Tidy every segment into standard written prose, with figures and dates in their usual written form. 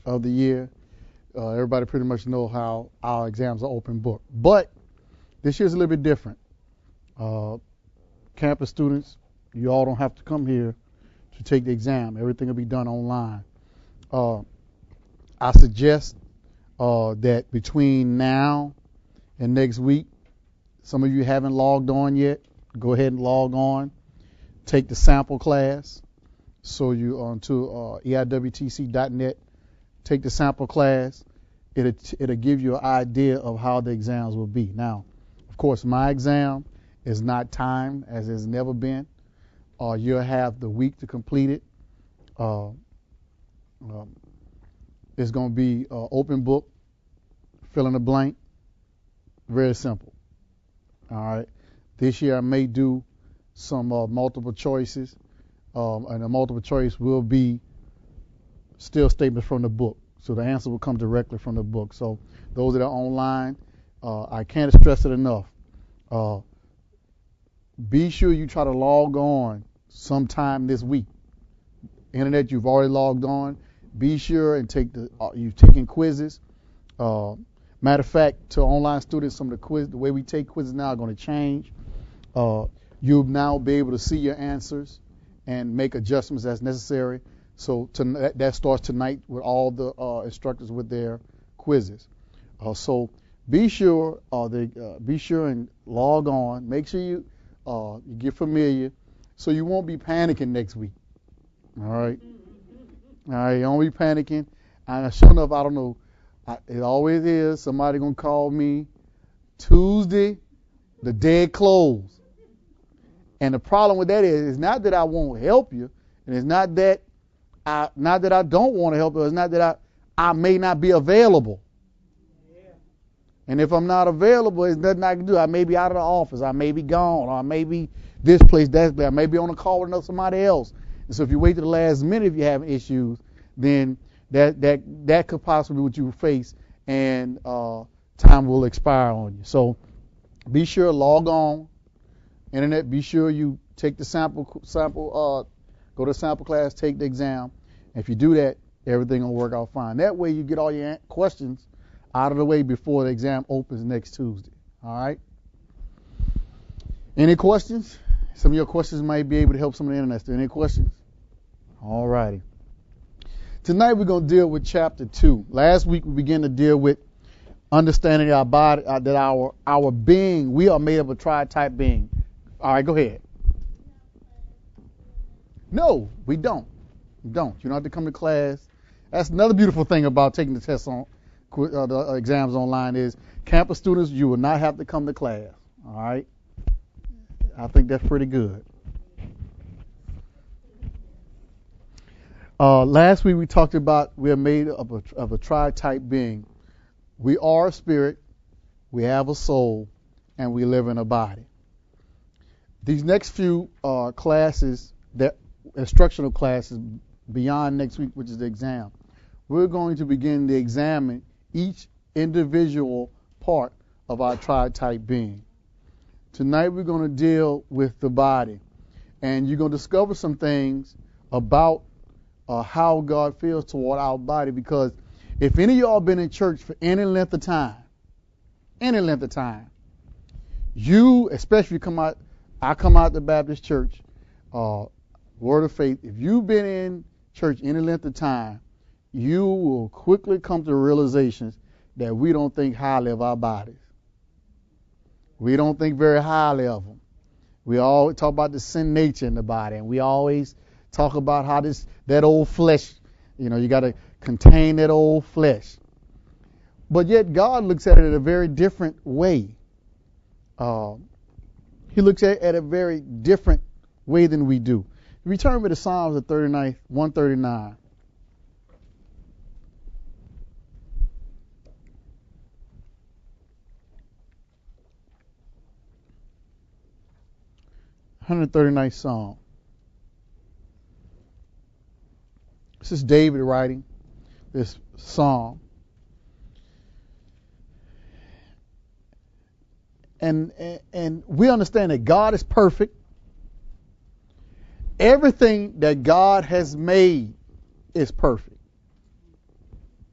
of the year. Everybody pretty much know how our exams are open book. But this year's a little bit different. Campus students, you all don't have to come here to take the exam. Everything will be done online. I suggest that between now and next week, some of you haven't logged on yet, go ahead and log on. Take the sample class. So you onto eiwtc.net. Take the sample class. It'll give you an idea of how the exams will be. Now, of course, my exam is not timed as it's never been. You'll have the week to complete it. It's going to be open book, fill in the blank. Very simple. All right. This year I may do some multiple choices, and the multiple choice will be still statements from the book. So the answer will come directly from the book. So those that are online, I can't stress it enough. Be sure you try to log on sometime this week. Internet, you've already logged on. Be sure and take you've taken quizzes. Matter of fact, to online students, some of the way we take quizzes now are going to change. You'll now be able to see your answers and make adjustments as necessary. So that starts tonight with all the instructors with their quizzes. So be sure and log on. Make sure you get familiar, so you won't be panicking next week. All right. All right. You won't be panicking. And sure enough, I don't know. It always is. Somebody gonna call me Tuesday, the day it closed. And the problem with that is, it's not that I won't help you, and it's not that I don't want to help you. It's not that I may not be available. Yeah. And if I'm not available, there's nothing I can do. I may be out of the office. I may be gone. Or I may be this place, that place. I may be on a call with somebody else. And so if you wait to the last minute if you have issues, then that could possibly be what you face, and time will expire on you. So be sure log on. Internet, be sure you take the sample, go to sample class, take the exam. And if you do that, everything will work out fine. That way you get all your questions out of the way before the exam opens next Tuesday. All right? Any questions? Some of your questions might be able to help some of the internet. Any questions? All righty. Tonight we're going to deal with chapter 2. Last week we began to deal with understanding our body, that our being, we are made of a tritype being. All right, go ahead. No, we don't. You don't have to come to class. That's another beautiful thing about taking the tests on the exams online is campus students, you will not have to come to class. All right. I think that's pretty good. Last week we talked about we are made of a tritype being. We are a spirit, we have a soul, and we live in a body. These next few classes, instructional classes beyond next week, which is the exam, we're going to begin to examine each individual part of our tritype being. Tonight we're going to deal with the body, and you're going to discover some things about how God feels toward our body, because if any of y'all been in church for any length of time, you, especially I come out the Baptist church, Word of Faith, if you've been in church any length of time, you will quickly come to the realizations that we don't think highly of our bodies. We don't think very highly of them. We always talk about the sin nature in the body, and we always talk about how that old flesh, you got to contain that old flesh. But yet God looks at it in a very different way. He looks at it at a very different way than we do. If we turn to the Psalms of 139. (139th Psalm). This is David writing this psalm. And we understand that God is perfect. Everything that God has made is perfect.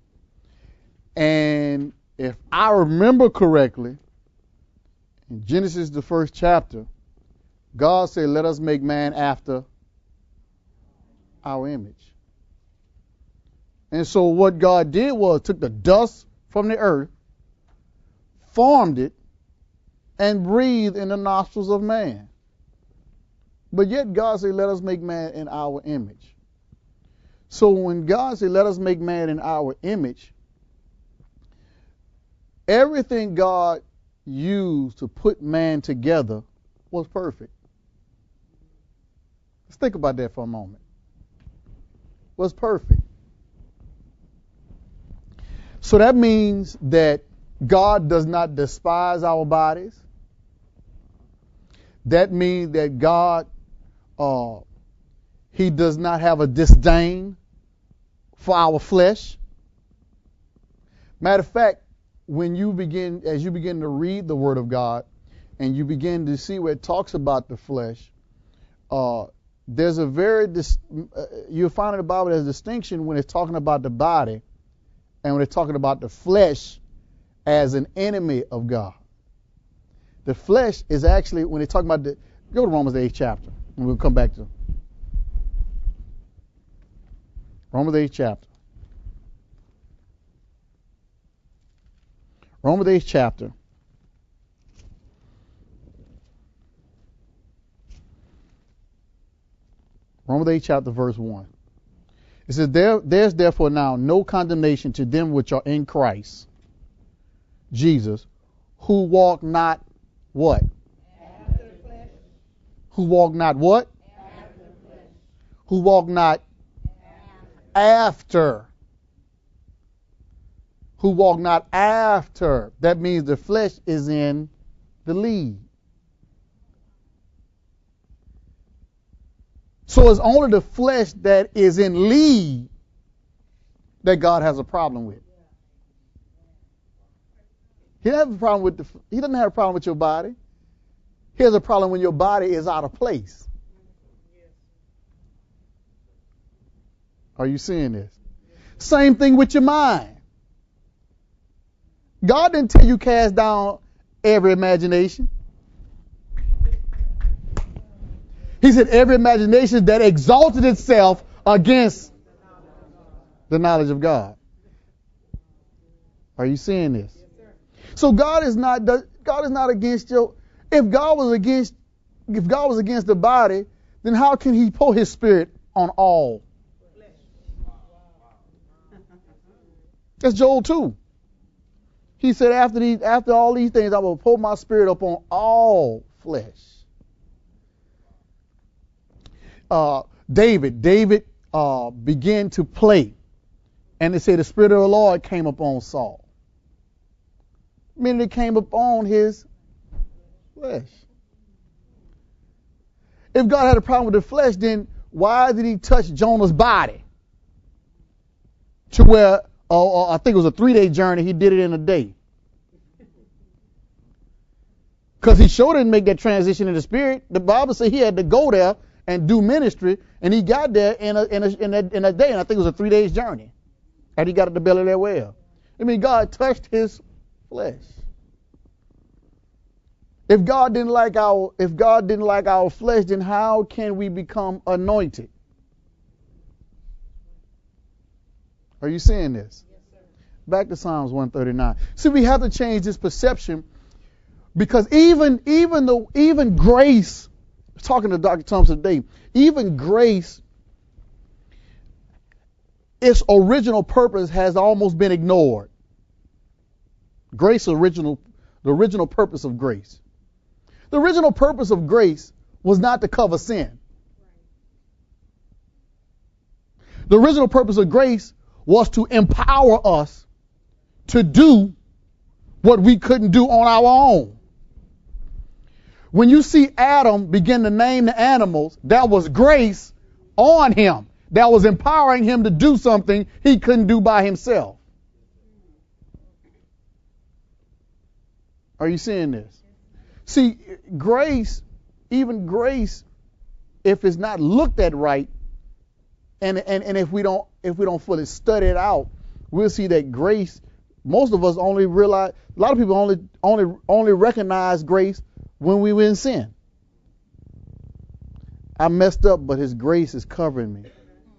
And if I remember correctly, in Genesis, the first chapter, God said, let us make man after our image. And so what God did was took the dust from the earth, formed it, and breathed in the nostrils of man. But yet God said, let us make man in our image. So when God said, let us make man in our image, everything God used to put man together was perfect. Let's think about that for a moment. Was perfect. So that means that God does not despise our bodies. That means that God, He does not have a disdain for our flesh. Matter of fact, as you begin to read the Word of God, and you begin to see where it talks about the flesh, there's a you'll find in the Bible there's a distinction when it's talking about the body and when it's talking about the flesh as an enemy of God. The flesh is actually, when they talk about go to Romans the 8th chapter, and we'll come back to Romans the 8th chapter. Romans the 8th chapter. Romans the 8th chapter, verse 1. It says, there's therefore now no condemnation to them which are in Christ Jesus, who walk not what? After the flesh. Who walk not what? After the flesh. Who walk not after. Who walk not after. That means the flesh is in the lead. So it's only the flesh that is in lead that God has a problem with. He doesn't have a problem with your body. He has a problem when your body is out of place. Are you seeing this? Same thing with your mind. God didn't tell you cast down every imagination. He said every imagination that exalted itself against the knowledge of God. Are you seeing this? So God is not against your. If God was against the body, then how can He pour His Spirit on all? That's Joel 2. He said, after all these things, I will pour my Spirit upon all flesh. David began to play, and they say the Spirit of the Lord came upon Saul. Meaning it came upon his flesh. If God had a problem with the flesh, then why did He touch Jonah's body? To where, I think it was a 3-day journey, He did it in a day. Because He sure didn't make that transition in the Spirit. The Bible says He had to go there and do ministry, and He got there in a day, and I think it was a 3 days journey. And He got at the belly of that well. I mean, God touched His flesh. If God didn't like our flesh, then how can we become anointed? Are you seeing this? Yes, sir. Back to Psalms 139. See, we have to change this perception, because even grace, talking to Dr. Thompson today, even grace, its original purpose has almost been ignored. The original purpose of grace. The original purpose of grace was not to cover sin. The original purpose of grace was to empower us to do what we couldn't do on our own. When you see Adam begin to name the animals, that was grace on him. That was empowering him to do something he couldn't do by himself. Are you seeing this? See, grace, even grace, if it's not looked at right, and if we don't fully study it out, we'll see that grace Most of us only realize, a lot of people only recognize grace when we were in sin. I messed up, but His grace is covering me.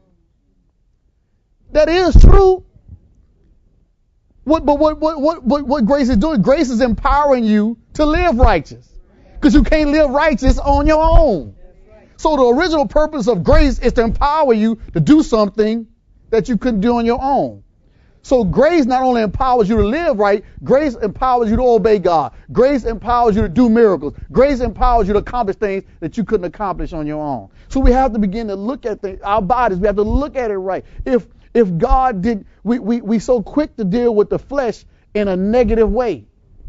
That is true. What grace is doing? Grace is empowering you to live righteous, because you can't live righteous on your own. So the original purpose of grace is to empower you to do something that you couldn't do on your own. So grace not only empowers you to live right, grace empowers you to obey God. Grace empowers you to do miracles. Grace empowers you to accomplish things that you couldn't accomplish on your own. So we have to begin to look at our bodies. We have to look at it right. If God did, we so quick to deal with the flesh in a negative way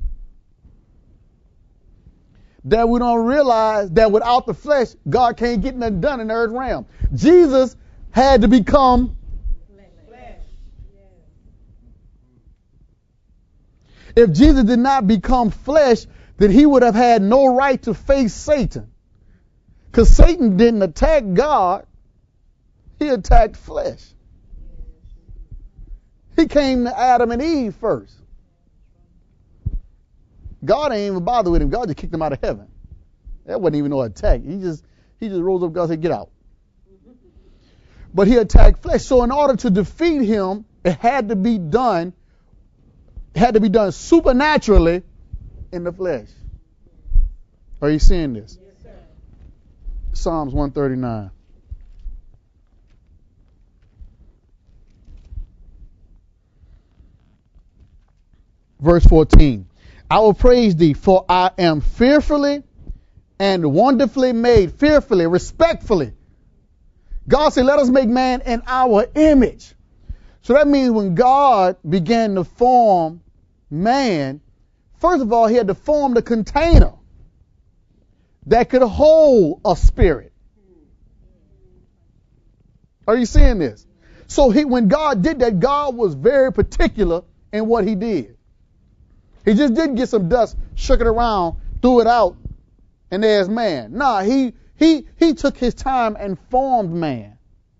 that we don't realize that without the flesh, God can't get nothing done in the earth realm. Jesus had to become flesh. If Jesus did not become flesh, then He would have had no right to face Satan. Because Satan didn't attack God, he attacked flesh. He came to Adam and Eve first. God ain't even bothered with him. God just kicked him out of heaven. That wasn't even no attack. He just rose up. God said, "Get out." But he attacked flesh. So in order to defeat him, it had to be done supernaturally in the flesh. Are you seeing this? Yes, sir. Psalms 139. Verse 14. I will praise thee, for I am fearfully and wonderfully made. Fearfully, respectfully. God said, let us make man in our image. So that means when God began to form man, first of all, He had to form the container that could hold a spirit. Are you seeing this? So when God did that, God was very particular in what He did. He just didn't get some dust, shook it around, threw it out, and there's man. Nah, he took His time and formed man.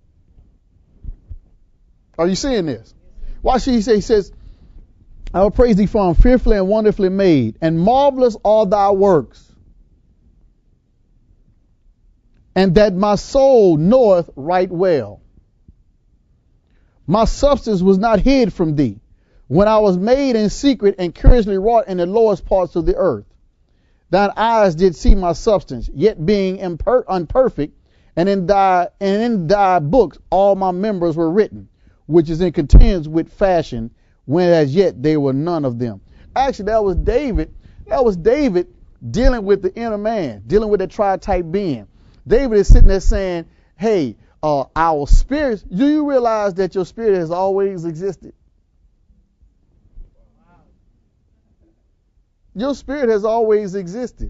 Are you seeing this? Watch what He says, I will praise thee, for I am fearfully and wonderfully made, and marvelous are thy works, and that my soul knoweth right well. My substance was not hid from thee, when I was made in secret and curiously wrought in the lowest parts of the earth. Thine eyes did see my substance, yet being unperfect, and in thy books all my members were written, which is in continuance with fashion, when as yet there were none of them. Actually, that was David. That was David dealing with the inner man, dealing with the tri-type being. David is sitting there saying, hey, our spirits, do you realize that your spirit has always existed? Your spirit has always existed.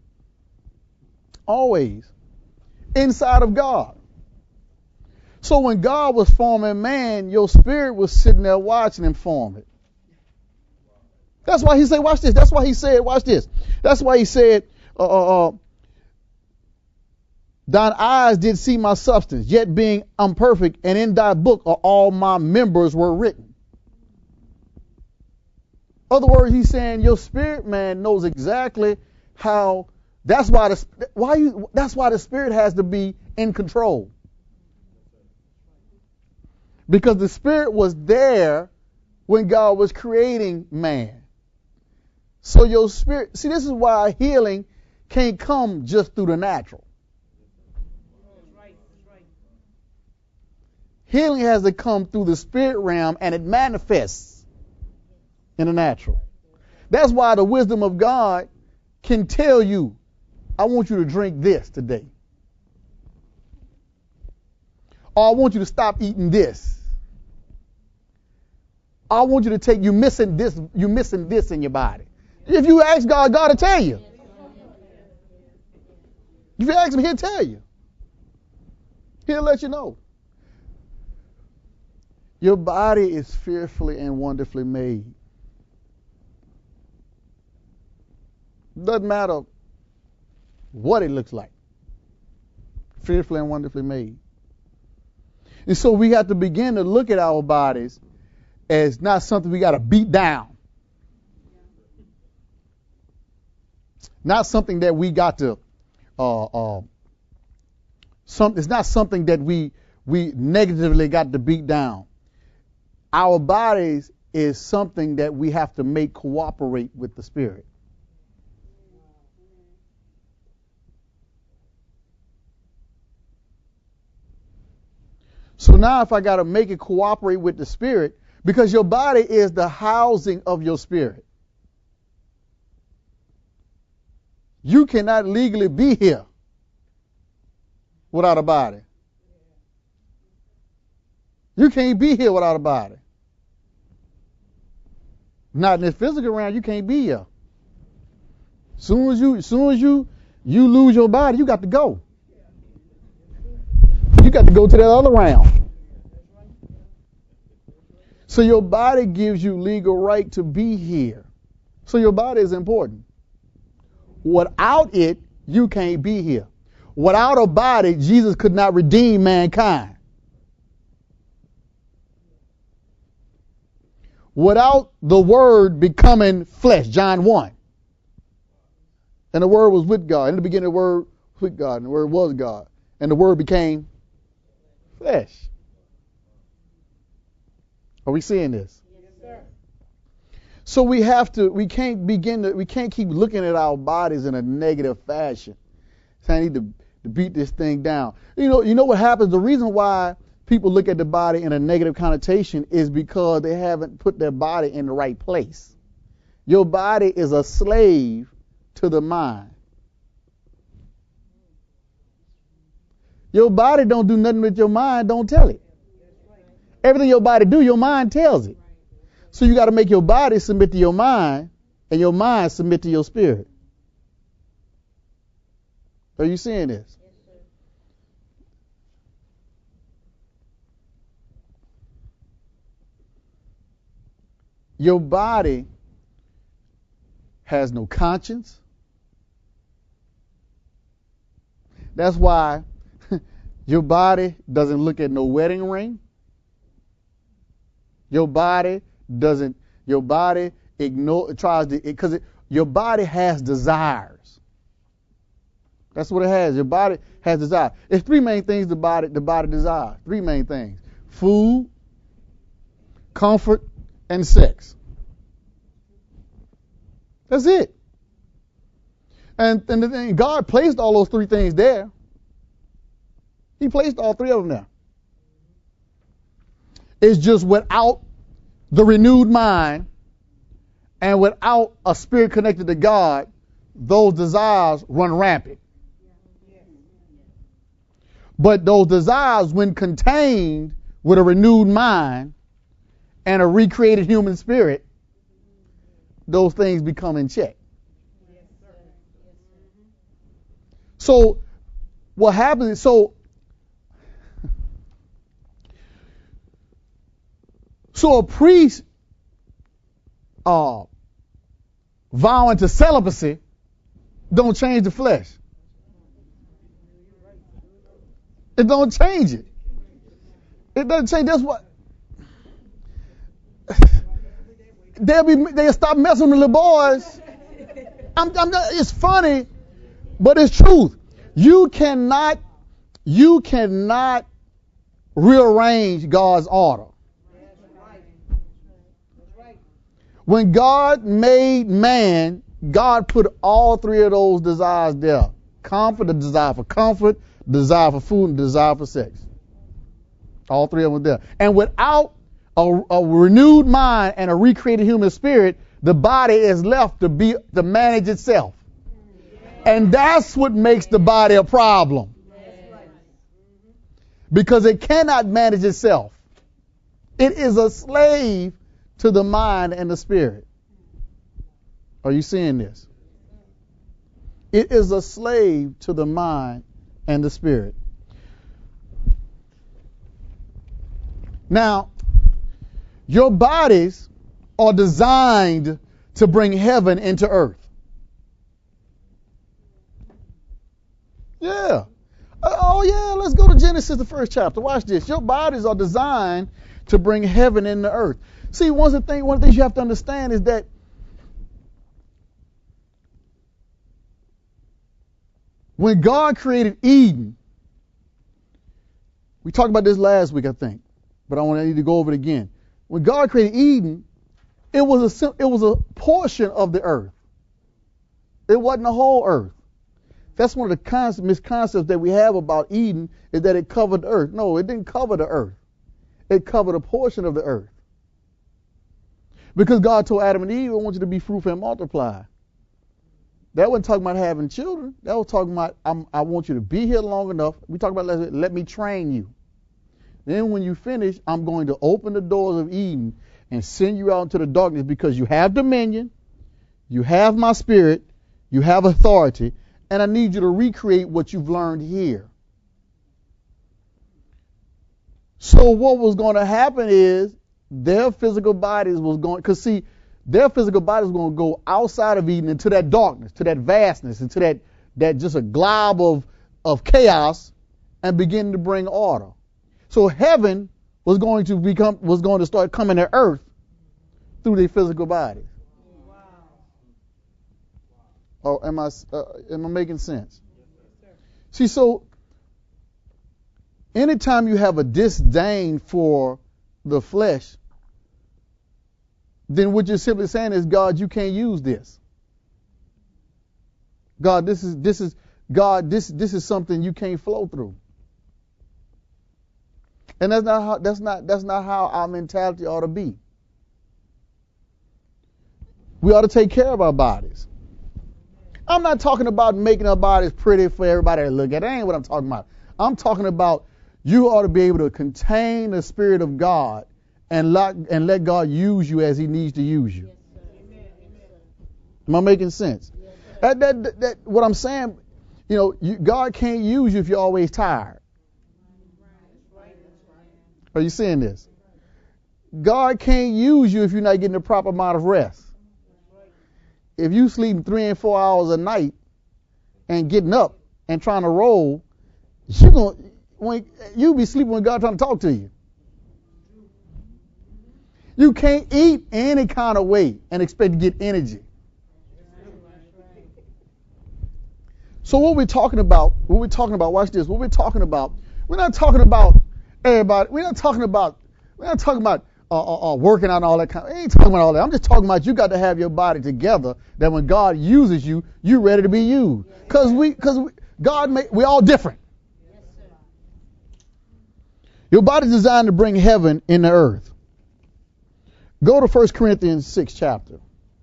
Always. Inside of God. So when God was forming man, your spirit was sitting there watching Him form it. That's why He said, watch this. That's why He said, watch this. That's why He said, thine eyes did see my substance, yet being imperfect, and in thy book all my members were written. Other words, He's saying your spirit man knows exactly how. That's why the spirit has to be in control. Because the spirit was there when God was creating man. So your spirit, see, this is why healing can't come just through the natural. Healing has to come through the spirit realm, and it manifests in the natural. That's why the wisdom of God can tell you, I want you to drink this today. Or I want you to stop eating this. I want you to you're missing this in your body. If you ask God, God will tell you. If you ask Him, He'll tell you. He'll let you know. Your body is fearfully and wonderfully made. Doesn't matter what it looks like. Fearfully and wonderfully made. And so we have to begin to look at our bodies as not something we got to beat down. Not something that we got to, it's not something that we negatively got to beat down. Our bodies is something that we have to make cooperate with the Spirit. So now if I got to make it cooperate with the Spirit, because your body is the housing of your spirit. You cannot legally be here without a body. You can't be here without a body. Not in this physical realm, you can't be here. Soon as you lose your body, you got to go. You got to go to that other realm. So your body gives you legal right to be here. So your body is important. Without it, you can't be here. Without a body, Jesus could not redeem mankind. Without the Word becoming flesh, John 1. And the Word was with God. In the beginning, the Word was with God, and the Word was God. And the Word became flesh. Are we seeing this? Yes, sir. So we can't keep looking at our bodies in a negative fashion. So I need to beat this thing down. You know what happens? The reason why people look at the body in a negative connotation is because they haven't put their body in the right place. Your body is a slave to the mind. Your body don't do nothing with your mind, don't tell it. Everything your body do, your mind tells it. So you got to make your body submit to your mind, and your mind submit to your spirit. Are you seeing this? Yes, sir. Your body has no conscience. That's why your body doesn't look at no wedding ring. Your body because your body has desires. That's what it has. Your body has desires. It's three main things the body desires. Three main things: food, comfort, and sex. That's it. And the thing, God placed all those three things there. He placed all three of them there. It's just without the renewed mind and without a spirit connected to God, those desires run rampant. But those desires, when contained with a renewed mind and a recreated human spirit, those things become in check. So what happens is, so a priest vowing to celibacy don't change the flesh. It don't change it. It doesn't change. That's what they'll stop messing with the little boys. It's funny, but it's truth. You cannot rearrange God's order. When God made man, God put all three of those desires there. The desire for comfort, the desire for food, and the desire for sex. All three of them were there. And without a renewed mind and a recreated human spirit, the body is left to manage itself. And that's what makes the body a problem. Because it cannot manage itself. It is a slave to the mind and the spirit. Are you seeing this? It is a slave to the mind and the spirit. Now, your bodies are designed to bring heaven into earth. Yeah. Oh, yeah, let's go to Genesis, the first chapter. Watch this. Your bodies are designed to bring heaven into earth. See, one of the things you have to understand is that when God created Eden, we talked about this last week, I think, but I need to go over it again. When God created Eden, it was a portion of the earth. It wasn't the whole earth. That's one of the misconceptions that we have about Eden, is that it covered the earth. No, it didn't cover the earth. It covered a portion of the earth. Because God told Adam and Eve, I want you to be fruitful and multiply. That wasn't talking about having children. That was talking about, I want you to be here long enough. We talked about, let me train you. Then when you finish, I'm going to open the doors of Eden and send you out into the darkness, because you have dominion, you have my spirit, you have authority, and I need you to recreate what you've learned here. So what was going to happen is their physical bodies was going, because see, their physical bodies were going to go outside of Eden into that darkness, to that vastness, into that just a glob of chaos, and begin to bring order. So heaven was going to start coming to earth through their physical bodies. Oh, am I making sense? See, so anytime you have a disdain for the flesh, then what you're simply saying is, God, you can't use this. God, this is something you can't flow through. And that's not how our mentality ought to be. We ought to take care of our bodies. I'm not talking about making our bodies pretty for everybody to look at. That ain't what I'm talking about. I'm talking about you ought to be able to contain the Spirit of God and let God use you as He needs to use you. Am I making sense? That what I'm saying, God can't use you if you're always tired. Are you seeing this? God can't use you if you're not getting the proper amount of rest. If you sleep 3 and 4 hours a night and getting up and trying to roll, you'll be sleeping when God's trying to talk to you. You can't eat any kind of way and expect to get energy. So what we're talking about, watch this, what we're talking about, we're not talking about everybody, we're not talking about working out and all that kind of, I ain't talking about all that. I'm just talking about you got to have your body together, that when God uses you, you're ready to be used. Because we're all different. Your body's designed to bring heaven in the earth. Go to 1 Corinthians 6 chapter.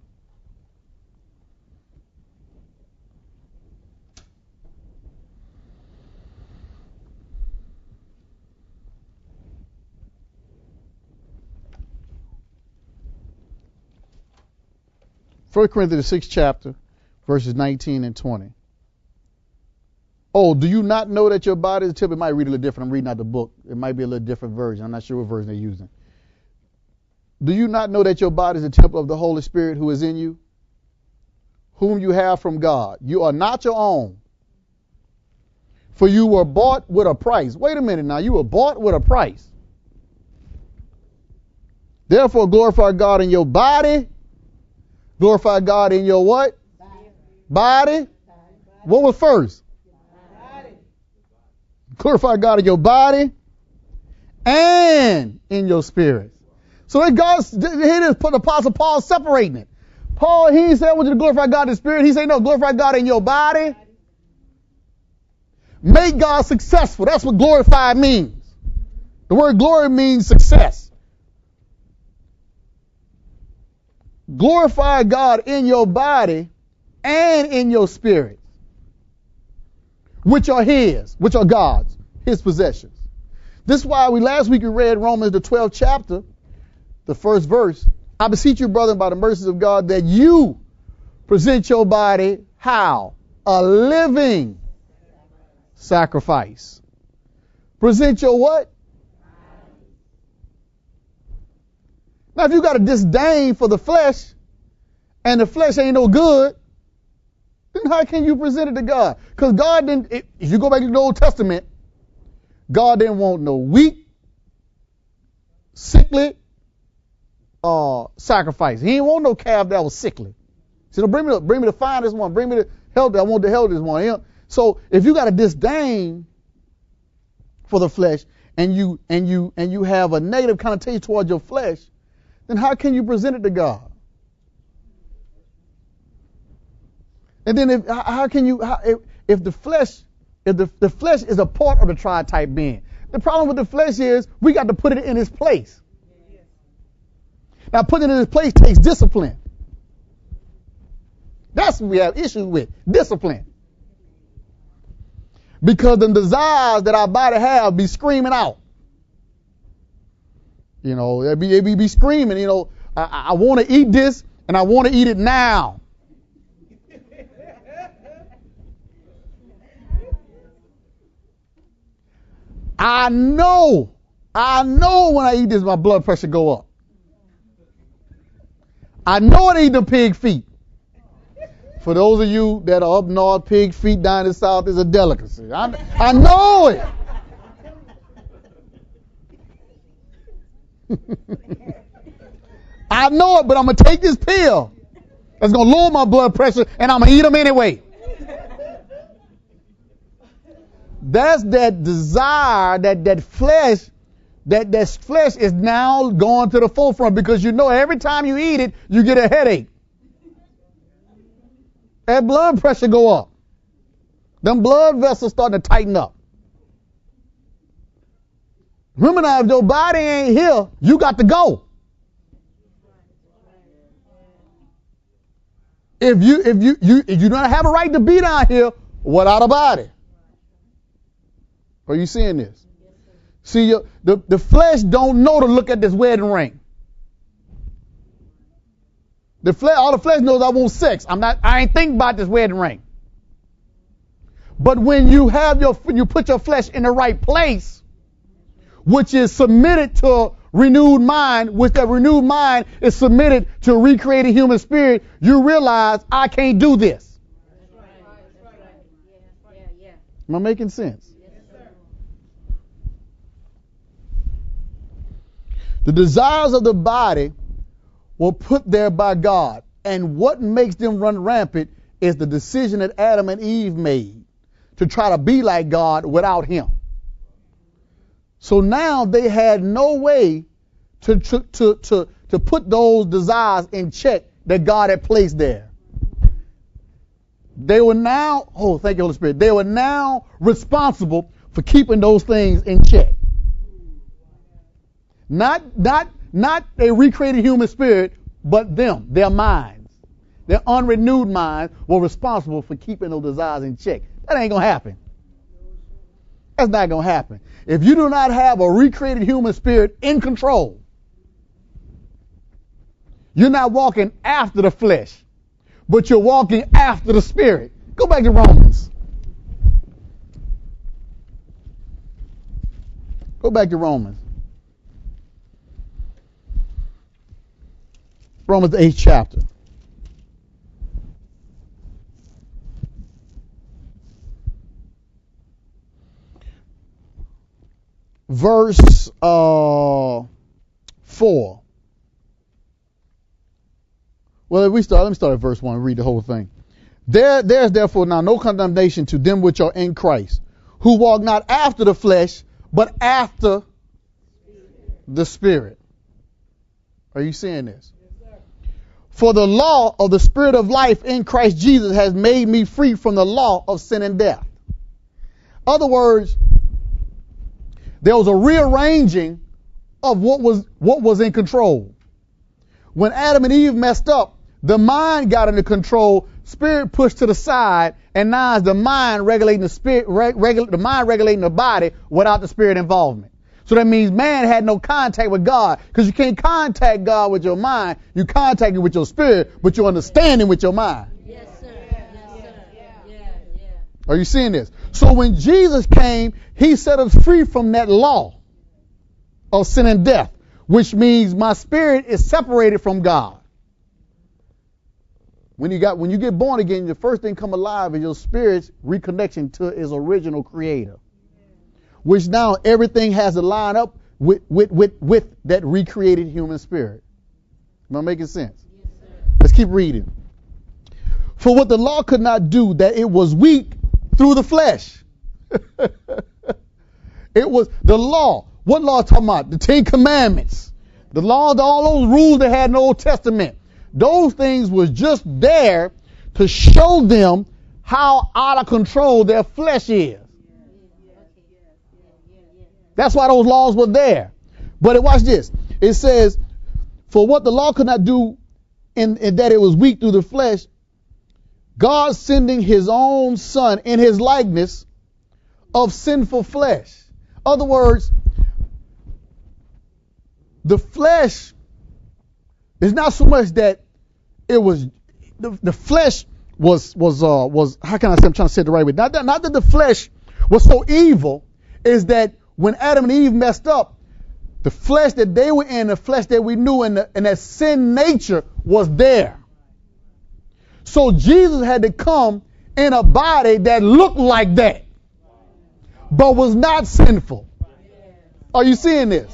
First Corinthians 6 chapter, verses 19 and 20. Oh, do you not know that your body is a temple? It might read a little different. I'm reading out the book. It might be a little different version. I'm not sure what version they're using. Do you not know that your body is a temple of the Holy Spirit who is in you, whom you have from God? You are not your own, for you were bought with a price. Wait a minute now. You were bought with a price. Therefore, glorify God in your body. Glorify God in your what? Body. What was first? Glorify God in your body and in your spirit. So here the Apostle Paul separating it. Paul, he said, I want you to glorify God in the spirit. He said, no, glorify God in your body. Make God successful. That's what glorify means. The word glory means success. Glorify God in your body and in your spirit, which are His, which are God's, His possessions. This is why last week we read Romans the 12th chapter, the first verse. I beseech you, brethren, by the mercies of God, that you present your body how? A living sacrifice. Present your what? Now, if you got a disdain for the flesh, and the flesh ain't no good, then how can you present it to God? Because God didn't, if you go back to the Old Testament, God didn't want no weak, sickly, sacrifice. He didn't want no calf that was sickly. He said, bring me the finest one. Bring me the healthy. I want the healthiest one. So if you got a disdain for the flesh and you have a negative connotation towards your flesh, then how can you present it to God? And then if the flesh is a part of the tritype being, the problem with the flesh is we got to put it in its place. Now, putting it in its place takes discipline. That's what we have issues with, discipline. Because the desires that our body have be screaming out. You know, they be screaming, you know, I want to eat this and I want to eat it now. I know when I eat this, my blood pressure go up. I know I eat the pig feet. For those of you that are up north, pig feet down in the south is a delicacy. I know it. I know it, but I'm going to take this pill that's going to lower my blood pressure, and I'm going to eat them anyway. That's that desire, that flesh is now going to the forefront, because you know every time you eat it, you get a headache. That blood pressure go up. Them blood vessels starting to tighten up. Remember now, if your body ain't here, you got to go. If you don't have a right to be down here without a body. Are you seeing this? See, the flesh don't know to look at this wedding ring. All the flesh knows I want sex. I ain't thinking about this wedding ring. But when you put your flesh in the right place, which is submitted to a renewed mind, which that renewed mind is submitted to a recreated human spirit, you realize I can't do this. That's right. Yeah. Am I making sense? Yes, sir. The desires of the body were put there by God. And what makes them run rampant is the decision that Adam and Eve made to try to be like God without him. So now they had no way to put those desires in check that God had placed there. They were now, thank you, Holy Spirit. They were now responsible for keeping those things in check. Not a recreated human spirit, but their minds. Their unrenewed minds were responsible for keeping those desires in check. That ain't going to happen. That's not going to happen. If you do not have a recreated human spirit in control, you're not walking after the flesh, but you're walking after the spirit. Go back to Romans. Go back to Romans. Romans the 8th chapter. Verse 4. Well, let me start at verse 1 and read the whole thing. There's therefore now no condemnation to them which are in Christ, who walk not after the flesh, but after the Spirit. Are you seeing this? For the law of the Spirit of life in Christ Jesus has made me free from the law of sin and death. Other words, there was a rearranging of what was in control. When Adam and Eve messed up, the mind got into control, spirit pushed to the side, and now it's the mind regulating the spirit, the mind regulating the body without the spirit involvement. So that means man had no contact with God, because you can't contact God with your mind. You contact him with your spirit, but you understand him with your mind. Yes, sir. Yeah. Are you seeing this? So when Jesus came, he set us free from that law of sin and death, which means my spirit is separated from God. When you get born again, the first thing come alive is your spirit's reconnection to its original creator. Which now everything has to line up with that recreated human spirit. Am I making sense? Let's keep reading. For what the law could not do, that it was weak through the flesh. It was the law. What law talking about? The 10 Commandments. The law, all those rules they had in the Old Testament. Those things was just there to show them how out of control their flesh is. That's why those laws were there. But watch this. It says, for what the law could not do in that it was weak through the flesh, God sending his own son in his likeness of sinful flesh. Other words, the flesh is not so much that it was, the flesh was how can I say, I'm trying to say it the right way. Not that the flesh was so evil, is that when Adam and Eve messed up, the flesh that they were in, the flesh that we knew, and that sin nature was there. So Jesus had to come in a body that looked like that, but was not sinful. Are you seeing this?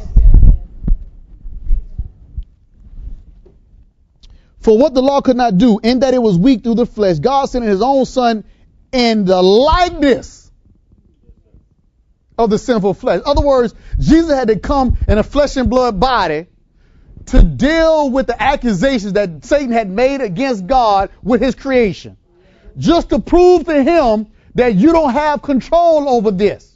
For what the law could not do, in that it was weak through the flesh, God sent his own son in the likeness of the sinful flesh. In other words, Jesus had to come in a flesh and blood body to deal with the accusations that Satan had made against God with his creation. Just to prove to him that you don't have control over this.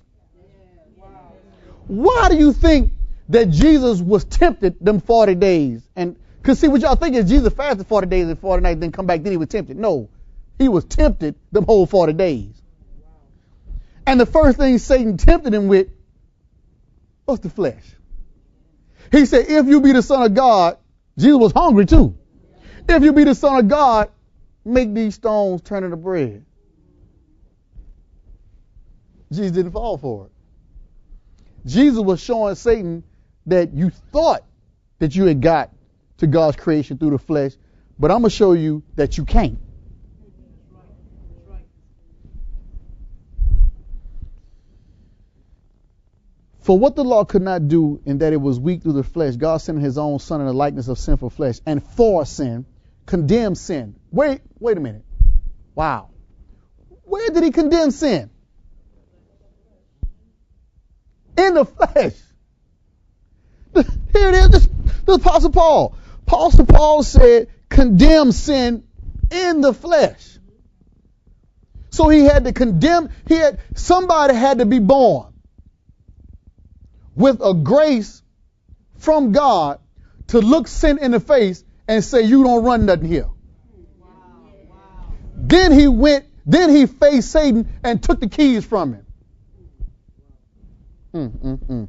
Why do you think that Jesus was tempted them 40 days? And because see, what y'all think is Jesus fasted 40 days and 40 nights, then come back, then he was tempted. No, he was tempted them whole 40 days. And the first thing Satan tempted him with was the flesh. He said, if you be the Son of God, Jesus was hungry too. If you be the Son of God, make these stones turn into bread. Jesus didn't fall for it. Jesus was showing Satan that you thought that you had got to God's creation through the flesh, but I'm going to show you that you can't. For what the law could not do in that it was weak through the flesh, God sent his own son in the likeness of sinful flesh, and for sin, condemned sin. Wait a minute. Wow. Where did he condemn sin? In the flesh. Here it is, the Apostle Paul. Apostle Paul said, condemn sin in the flesh. So he had to condemn, somebody had to be born with a grace from God to look sin in the face and say, you don't run nothing here. Then he faced Satan and took the keys from him.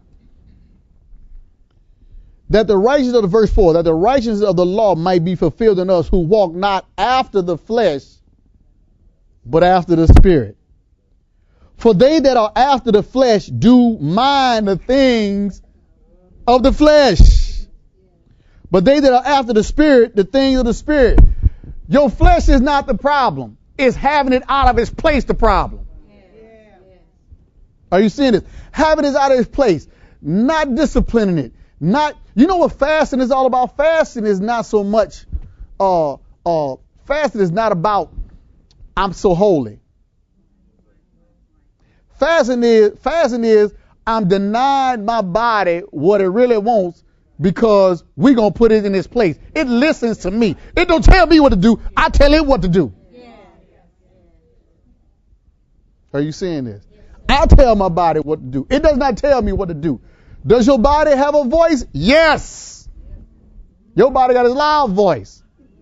That the righteousness of the verse 4, that the righteousness of the law might be fulfilled in us who walk not after the flesh, but after the Spirit. For they that are after the flesh do mind the things of the flesh. But they that are after the Spirit, the things of the Spirit. Your flesh is not the problem. It's having it out of its place the problem. Are you seeing this? Having it out of its place. Not disciplining it. You know what fasting is all about? Fasting is not so much, fasting is not about, I'm so holy. Fasting is I'm denying my body what it really wants because we're going to put it in its place. It listens to me. It don't tell me what to do. I tell it what to do. Are you seeing this? I tell my body what to do. It does not tell me what to do. Does your body have a voice? Yes. Your body got a loud voice.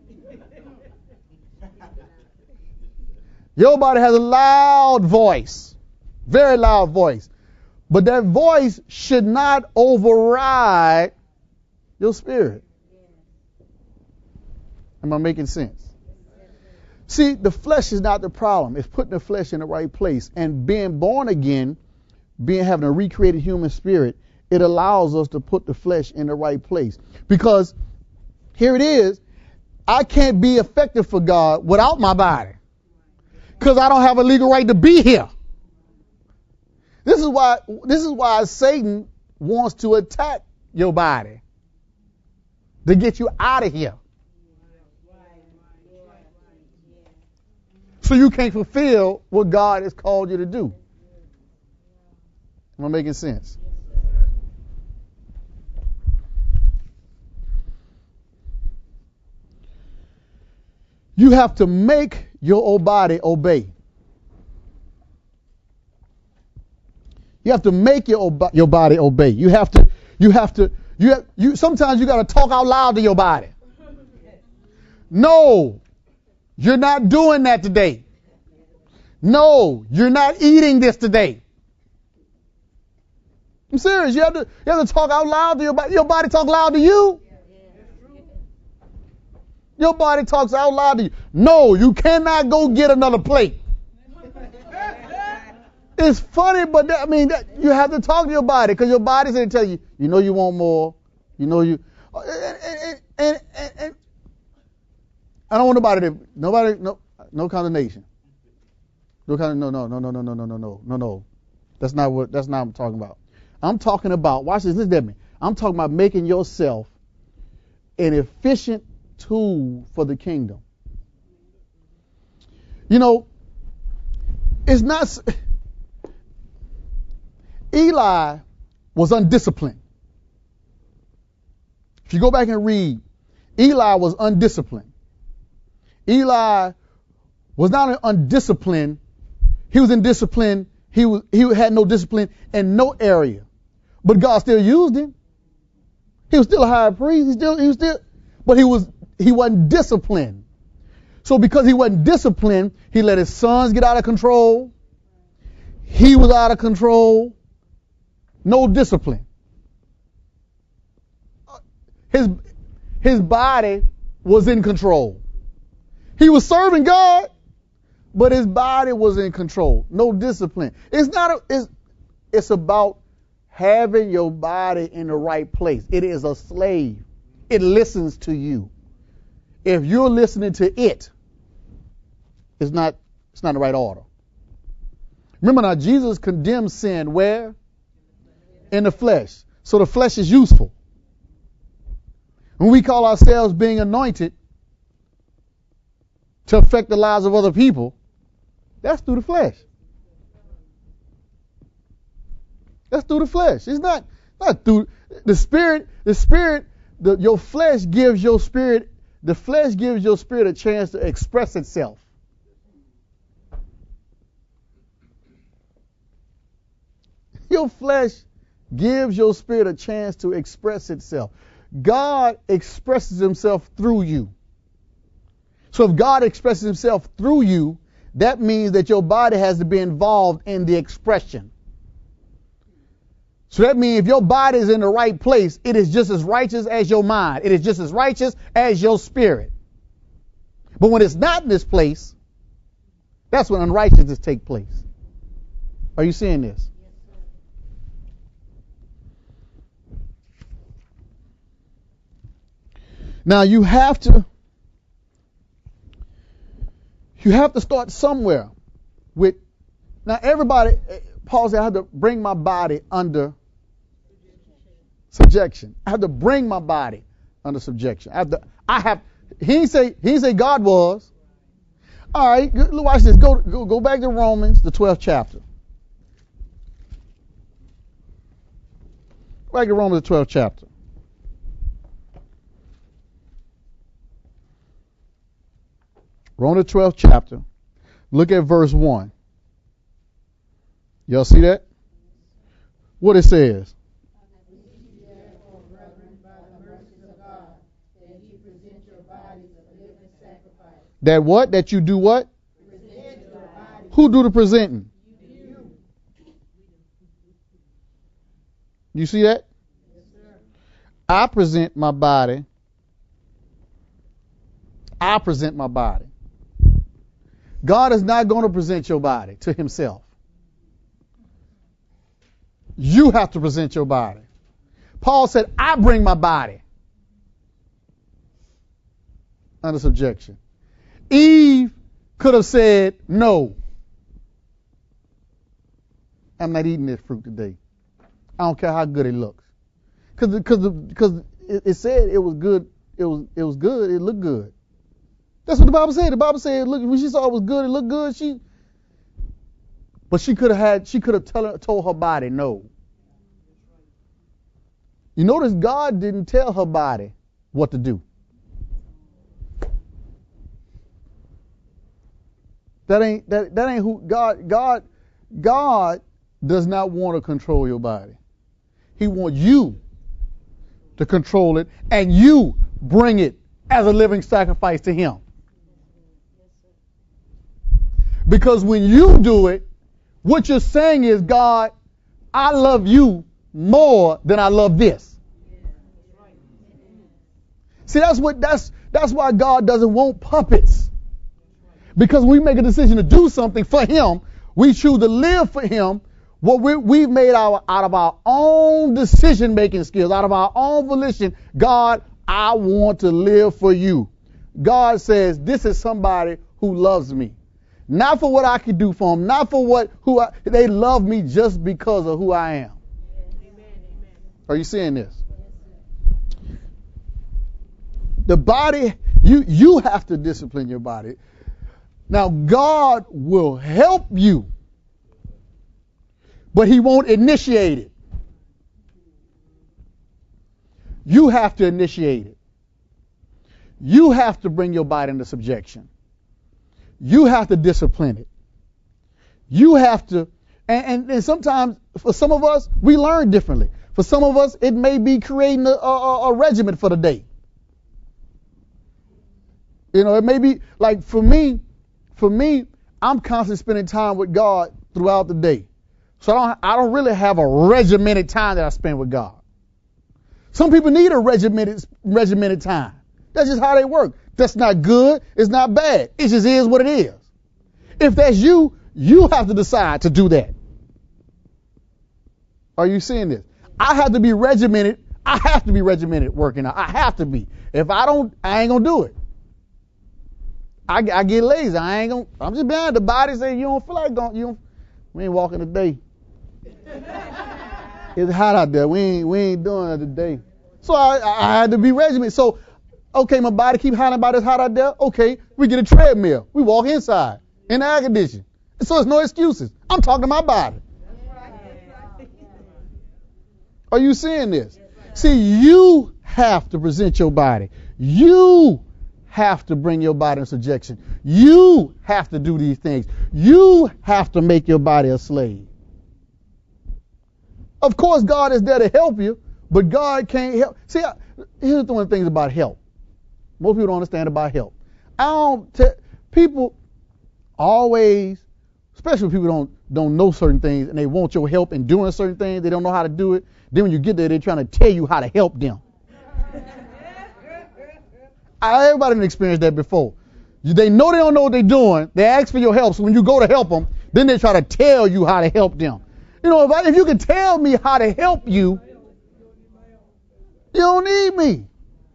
Your body has a loud voice. Very loud voice. But that voice should not override your spirit. Am I making sense? See, the flesh is not the problem. It's putting the flesh in the right place. And being born again, having a recreated human spirit, it allows us to put the flesh in the right place. Because here it is, I can't be effective for God without my body. Because I don't have a legal right to be here. This is why Satan wants to attack your body. to get you out of here. So you can't fulfill what God has called you to do. Am I making sense? You have to make your old body obey. You have to make your body obey. Sometimes you got to talk out loud to your body. No, you're not doing that today. No, you're not eating this today. I'm serious. You have to talk out loud to your body. Your body talk loud to you. Your body talks out loud to you. No, you cannot go get another plate. It's funny, but you have to talk to your body, because your body's going to tell you, you want more. And I don't want no condemnation. No. That's not what I'm talking about. I'm talking about, watch this, listen to me. I'm talking about making yourself an efficient tool for the kingdom. It's not. Eli was undisciplined. If you go back and read, Eli was undisciplined. Eli was not undisciplined. He was indisciplined. He had no discipline in no area. But God still used him. He was still a high priest. But he wasn't disciplined. So because he wasn't disciplined, he let his sons get out of control. He was out of control. No discipline. His body was in control. He was serving God, but his body was in control. No discipline. It's about having your body in the right place. It is a slave. It listens to you. If you're listening to it, it's not the right order. Remember now, Jesus condemned sin where? In the flesh. So the flesh is useful. When we call ourselves being anointed to affect the lives of other people, that's through the flesh. That's through the flesh. It's not through the spirit. Your flesh gives your spirit. The flesh gives your spirit a chance to express itself. Your flesh gives your spirit a chance to express itself. God expresses himself through you. So if God expresses himself through you, that means that your body has to be involved in the expression. So that means if your body is in the right place, it is just as righteous as your mind. It is just as righteous as your spirit. But when it's not in this place, that's when unrighteousness takes place. Are you seeing this? Now you have to start somewhere with. Now everybody, Paul said, I have to bring my body under subjection. I have to bring my body under subjection. He didn't say God was. All right, watch this. Go back to Romans, the 12th chapter. Back to Romans, the 12th chapter. Romans 12th chapter. Look at verse 1. Y'all see that? What it says. That what? That you do what? Who do the presenting? You see that? I present my body. I present my body. God is not going to present your body to himself. You have to present your body. Paul said, I bring my body under subjection. Eve could have said, no, I'm not eating this fruit today. I don't care how good it looks. Because it said it was good was good. It looked good. That's what the Bible said. The Bible said, look, when she saw it was good, it looked good. But she could have told her body no. You notice God didn't tell her body what to do. That ain't who God does not want to control your body. He wants you to control it, and you bring it as a living sacrifice to Him. Because when you do it, what you're saying is, God, I love you more than I love this. See, that's why God doesn't want puppets. Because we make a decision to do something for Him, we choose to live for Him. What we've made out of our own decision-making skills, out of our own volition. God, I want to live for you. God says, this is somebody who loves me. Not for what I can do for them, not for they love me just because of who I am. Are you seeing this? The body, you have to discipline your body. Now, God will help you, but He won't initiate it. You have to initiate it. You have to bring your body into subjection. You have to discipline it. You have to, and sometimes for some of us, we learn differently. For some of us, it may be creating a regimen for the day. You know, it may be like for me, I'm constantly spending time with God throughout the day. So I don't really have a regimented time that I spend with God. Some people need a regimented time. That's just how they work. That's not good. It's not bad. It just is what it is. If that's you, you have to decide to do that. Are you seeing this? I have to be regimented. I have to be regimented working out. I have to be. If I don't, I ain't gonna do it. I get lazy. I'm just behind the body saying you don't feel like going. We ain't walking today. It's hot out there. We ain't doing it today. So I had to be regimented. So, okay, my body keep hot about it's hot out there. Okay, we get a treadmill. We walk inside in the air condition. So there's no excuses. I'm talking to my body. Are you seeing this? See, you have to present your body. You have to bring your body in subjection. You have to do these things. You have to make your body a slave. Of course, God is there to help you, but God can't help. See, here's one of the things about help. Most people don't understand about help. People always, especially when people don't know certain things and they want your help in doing certain things, they don't know how to do it. Then when you get there, they're trying to tell you how to help them. Everybody done experienced that before. They know they don't know what they're doing. They ask for your help. So when you go to help them, then they try to tell you how to help them. You know, if you can tell me how to help you, you don't need me.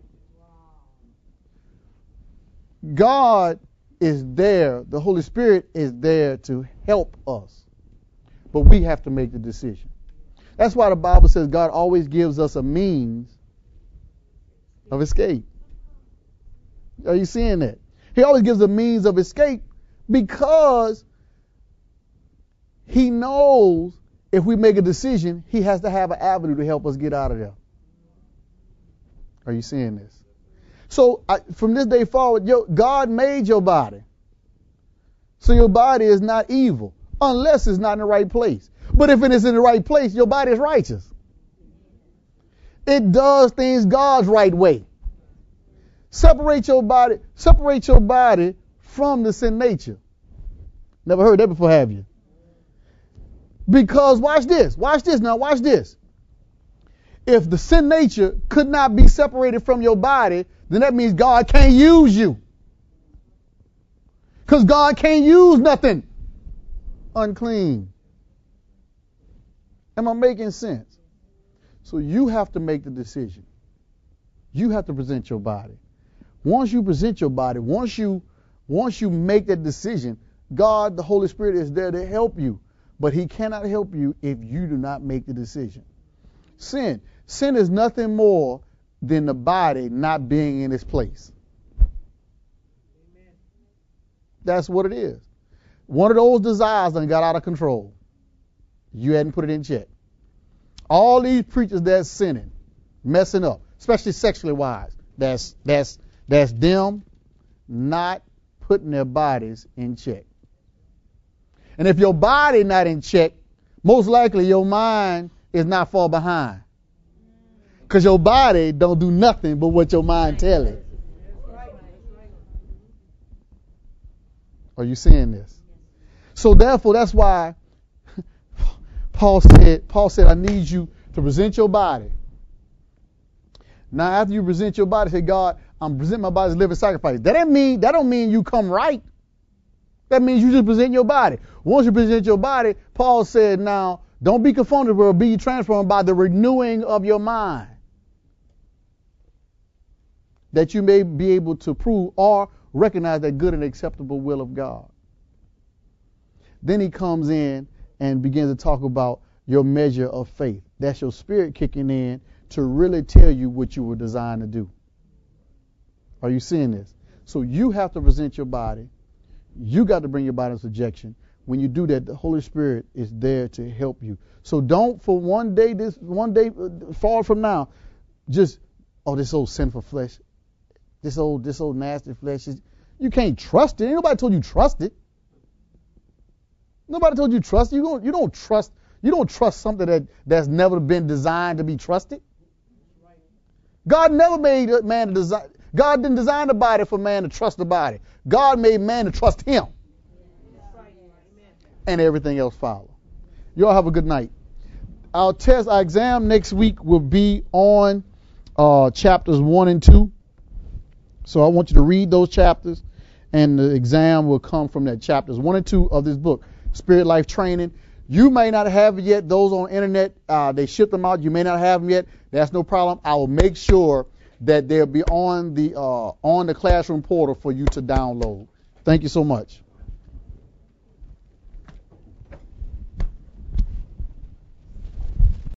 God is there. The Holy Spirit is there to help us. But we have to make the decision. That's why the Bible says God always gives us a means of escape. Are you seeing that? He always gives a means of escape because He knows if we make a decision, He has to have an avenue to help us get out of there. Are you seeing this? So from this day forward, God made your body. So your body is not evil unless it's not in the right place. But if it is in the right place, your body is righteous. It does things God's right way. Separate your body from the sin nature. Never heard that before, have you? Because watch this. If the sin nature could not be separated from your body, then that means God can't use you. Because God can't use nothing unclean. Am I making sense? So you have to make the decision. You have to present your body. Once you present your body, once you make that decision, God, the Holy Spirit, is there to help you. But He cannot help you if you do not make the decision. Sin is nothing more than the body not being in its place. That's what it is. One of those desires done got out of control. You hadn't put it in check. All these preachers that's sinning, messing up, especially sexually wise, that's them not putting their bodies in check. And if your body not in check, most likely your mind is not far behind. Because your body don't do nothing but what your mind tell it. Are you seeing this? So therefore, that's why Paul said, I need you to present your body. Now, after you present your body, say, God, I'm presenting my body as a living sacrifice. That don't mean you come right. That means you just present your body. Once you present your body, Paul said, now, don't be conformed, but be transformed by the renewing of your mind, that you may be able to prove or recognize that good and acceptable will of God. Then he comes in and begins to talk about your measure of faith. That's your spirit kicking in to really tell you what you were designed to do. Are you seeing this? So you have to present your body. You got to bring your body in subjection. When you do that, the Holy Spirit is there to help you. So don't for one day fall from now, just, this old sinful flesh, this old nasty flesh. You can't trust it. Ain't nobody told you trust it. Nobody told you trust it. You don't trust something that's never been designed to be trusted. God never made man to design. God didn't design the body for man to trust the body. God made man to trust him. And everything else follow. You all have a good night. Our exam next week will be on chapters 1 and 2. So I want you to read those chapters, and the exam will come from that chapters 1 and 2 of this book, Spirit Life Training. You may not have it yet. Those on the internet, they ship them out. You may not have them yet. That's no problem. I will make sure that they'll be on the classroom portal for you to download. Thank you so much.